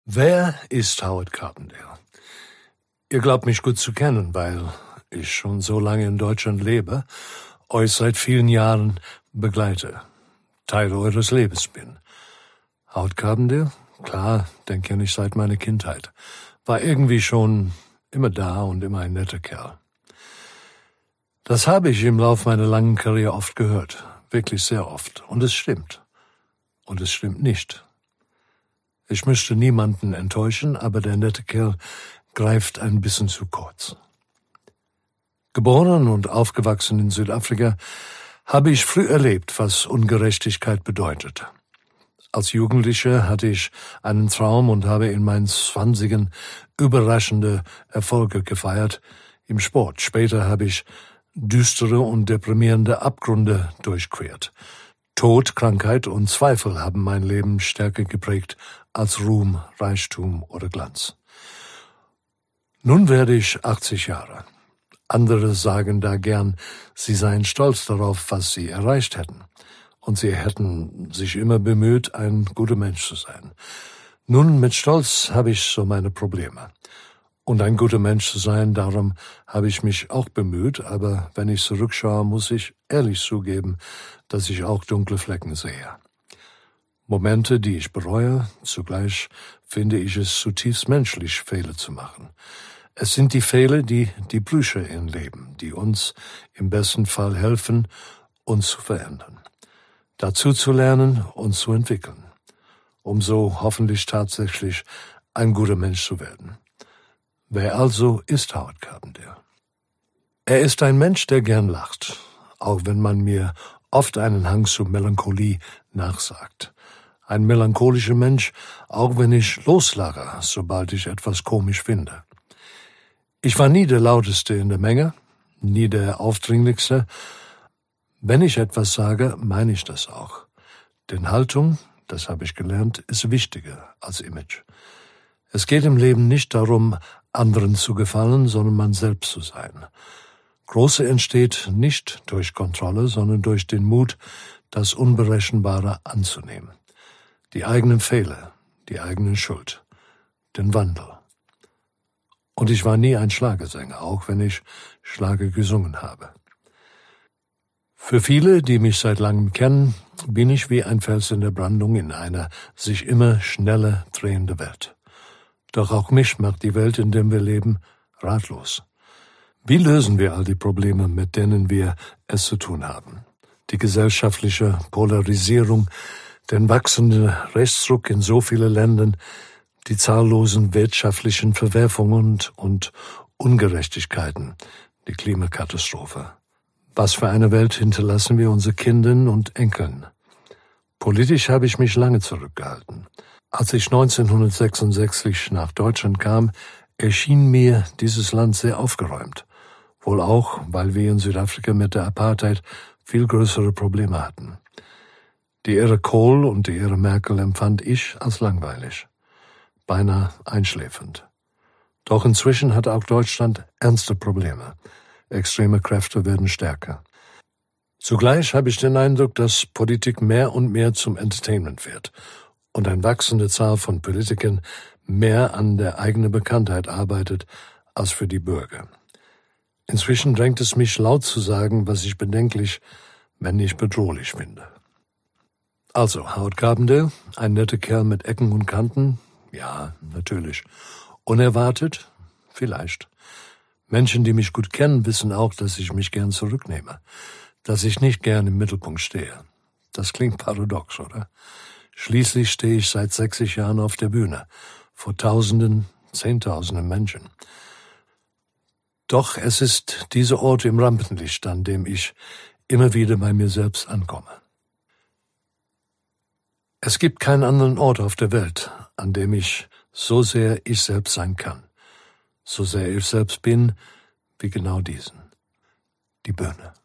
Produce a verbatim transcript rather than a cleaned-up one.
Wer ist Howard Carpendale? Ihr glaubt mich gut zu kennen, weil ich schon so lange in Deutschland lebe, euch seit vielen Jahren begleite, Teil eures Lebens bin. Howard Carpendale? Klar, den kenne ich seit meiner Kindheit. War irgendwie schon immer da und immer ein netter Kerl. Das habe ich im Lauf meiner langen Karriere oft gehört, wirklich sehr oft. Und es stimmt. Und es stimmt nicht. Ich möchte niemanden enttäuschen, aber der nette Kerl greift ein bisschen zu kurz. Geboren und aufgewachsen in Südafrika, habe ich früh erlebt, was Ungerechtigkeit bedeutet. Als Jugendlicher hatte ich einen Traum und habe in meinen Zwanzigern überraschende Erfolge gefeiert im Sport. Später habe ich düstere und deprimierende Abgründe durchquert. Tod, Krankheit und Zweifel haben mein Leben stärker geprägt als Ruhm, Reichtum oder Glanz. Nun werde ich achtzig Jahre. Andere sagen da gern, sie seien stolz darauf, was sie erreicht hätten. Und sie hätten sich immer bemüht, ein guter Mensch zu sein. Nun, mit Stolz habe ich so meine Probleme. Und ein guter Mensch zu sein, darum habe ich mich auch bemüht, aber wenn ich zurückschaue, muss ich ehrlich zugeben, dass ich auch dunkle Flecken sehe. Momente, die ich bereue, zugleich finde ich es zutiefst menschlich, Fehler zu machen. Es sind die Fehler, die die Brüche im Leben, die uns im besten Fall helfen, uns zu verändern, dazu zu lernen und zu entwickeln, um so hoffentlich tatsächlich ein guter Mensch zu werden. Wer also ist Howard Carpendale? Er ist ein Mensch, der gern lacht, auch wenn man mir oft einen Hang zu Melancholie nachsagt. Ein melancholischer Mensch, auch wenn ich loslache, sobald ich etwas komisch finde. Ich war nie der Lauteste in der Menge, nie der Aufdringlichste. Wenn ich etwas sage, meine ich das auch. Denn Haltung, das habe ich gelernt, ist wichtiger als Image. Es geht im Leben nicht darum, anderen zu gefallen, sondern man selbst zu sein. Große entsteht nicht durch Kontrolle, sondern durch den Mut, das Unberechenbare anzunehmen. Die eigenen Fehler, die eigene Schuld, den Wandel. Und ich war nie ein Schlagersänger, auch wenn ich Schlager gesungen habe. Für viele, die mich seit langem kennen, bin ich wie ein Fels in der Brandung in einer sich immer schneller drehenden Welt. Doch auch mich macht die Welt, in der wir leben, ratlos. Wie lösen wir all die Probleme, mit denen wir es zu tun haben? Die gesellschaftliche Polarisierung, den wachsenden Rechtsdruck in so vielen Ländern, die zahllosen wirtschaftlichen Verwerfungen und, und Ungerechtigkeiten, die Klimakatastrophe. Was für eine Welt hinterlassen wir unseren Kindern und Enkeln? Politisch habe ich mich lange zurückgehalten. Als ich neunzehnhundertsechsundsechzig nach Deutschland kam, erschien mir dieses Land sehr aufgeräumt. Wohl auch, weil wir in Südafrika mit der Apartheid viel größere Probleme hatten. Die Ära Kohl und die Ära Merkel empfand ich als langweilig, beinahe einschläfernd. Doch inzwischen hat auch Deutschland ernste Probleme. Extreme Kräfte werden stärker. Zugleich habe ich den Eindruck, dass Politik mehr und mehr zum Entertainment wird und eine wachsende Zahl von Politikern mehr an der eigenen Bekanntheit arbeitet als für die Bürger. Inzwischen drängt es mich laut zu sagen, was ich bedenklich, wenn nicht bedrohlich finde. Also, Howard Carpendale, ein netter Kerl mit Ecken und Kanten? Ja, natürlich. Unerwartet? Vielleicht. Menschen, die mich gut kennen, wissen auch, dass ich mich gern zurücknehme, dass ich nicht gern im Mittelpunkt stehe. Das klingt paradox, oder? Schließlich stehe ich seit sechzig Jahren auf der Bühne, vor Tausenden, Zehntausenden Menschen. Doch es ist dieser Ort im Rampenlicht, an dem ich immer wieder bei mir selbst ankomme. Es gibt keinen anderen Ort auf der Welt, an dem ich so sehr ich selbst sein kann, so sehr ich selbst bin, wie genau diesen, die Bühne.